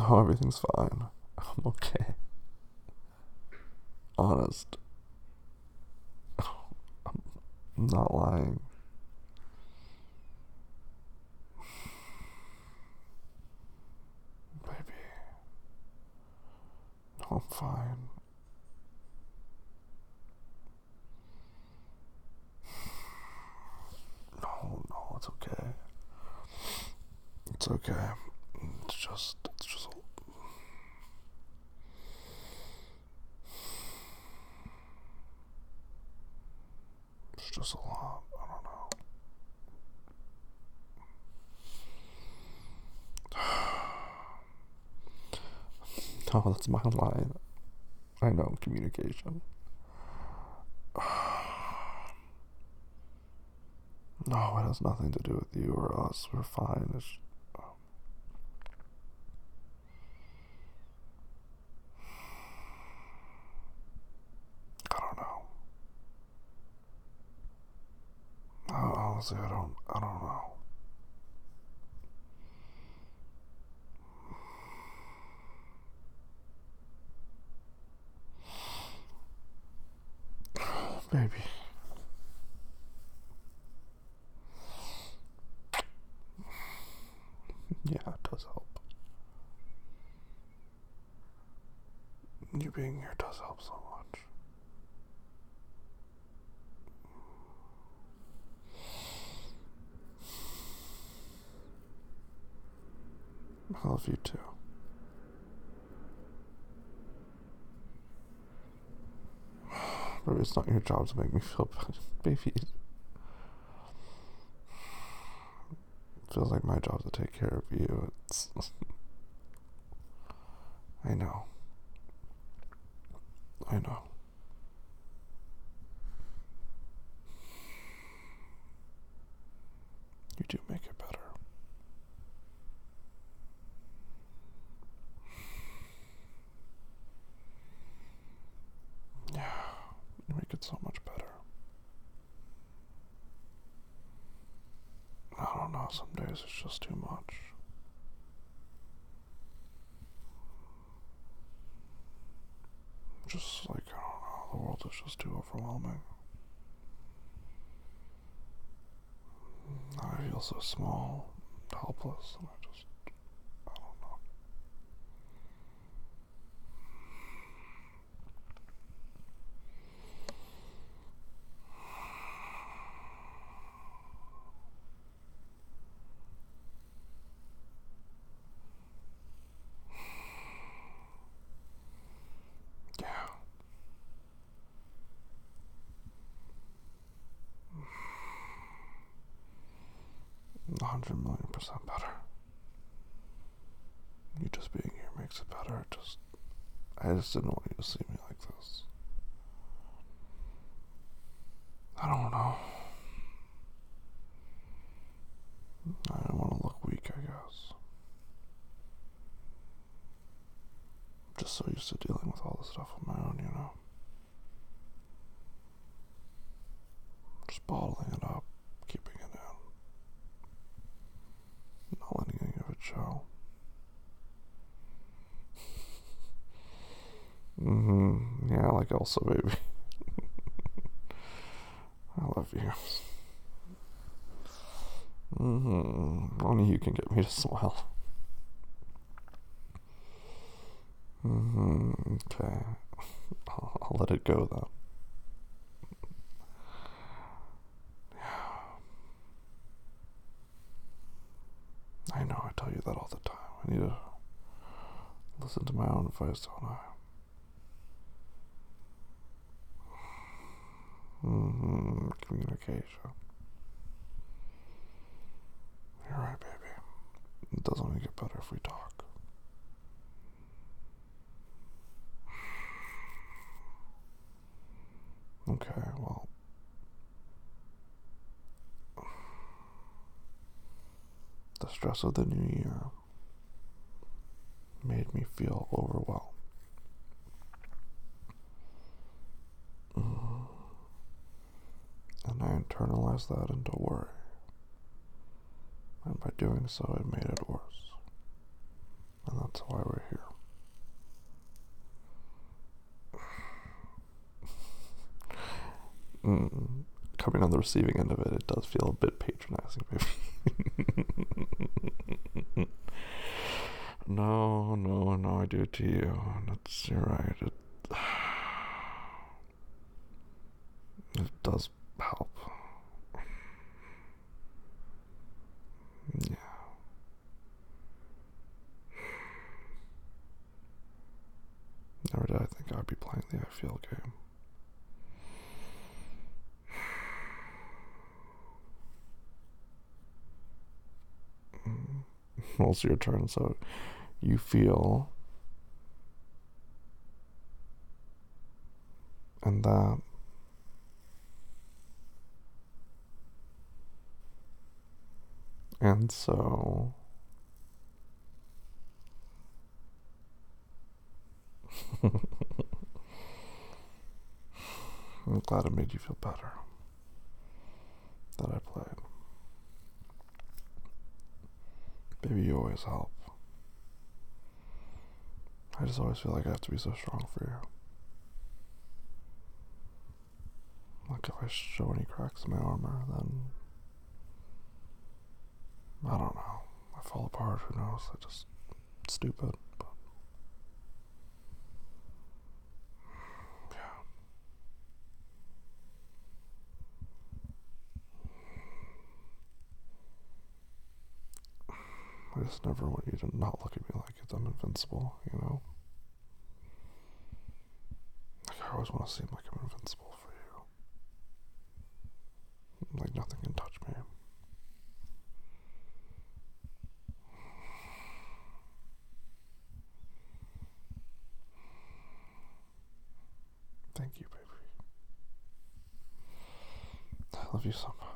No, everything's fine. I'm okay. Honest. I'm not lying. Baby. No, I'm fine. No, no, it's okay. It's okay. It's just a lot. I don't know. No, that's my line. I know, communication. No, it has nothing to do with you or us. We're fine. I don't know. Honestly, I don't know. Baby. Yeah, it does help. You being here does help so much. I love you too. But it's not your job to make me feel bad. Baby, it feels like my job to take care of you. It's. I know. I know. You do make it better. Yeah, you make it so much better. I don't know, some days it's just too much. Just like, I don't know, the world is just too overwhelming. I feel so small, helpless, and I don't know. 100,000,000% better. You just being here makes it better. I just didn't want you to see me like this. I don't know. I didn't want to look weak, I guess. I'm just so used to dealing with all this stuff on my own, you know? Just bottling it up, keeping it in, not letting any of it show. Yeah, like Elsa, baby. I love you. Only you can get me to smile. Okay. I'll let it go then. I know, I tell you that all the time. I need to listen to my own advice, don't I? Communication. You're right, baby. It does only get better if we talk. Okay, well. The stress of the new year made me feel overwhelmed. And I internalized that into worry. And by doing so, it made it worse. And that's why we're coming on the receiving end of it, it does feel a bit patronizing, maybe. No, I do it to you. You're right. It does help. Yeah. Never did I think I'd be playing the I feel game. Well, it's your turn, so you feel, and that, and so, I'm glad it made you feel better that I played. Baby, you always help. I just always feel like I have to be so strong for you. Like if I show any cracks in my armor, then I don't know. I fall apart. Who knows? It's stupid. But yeah, I just never want you to not look at me like I'm invincible. You know. Like I always want to seem like I'm invincible for you. Like nothing can touch me. Thank you, baby. I love you so much.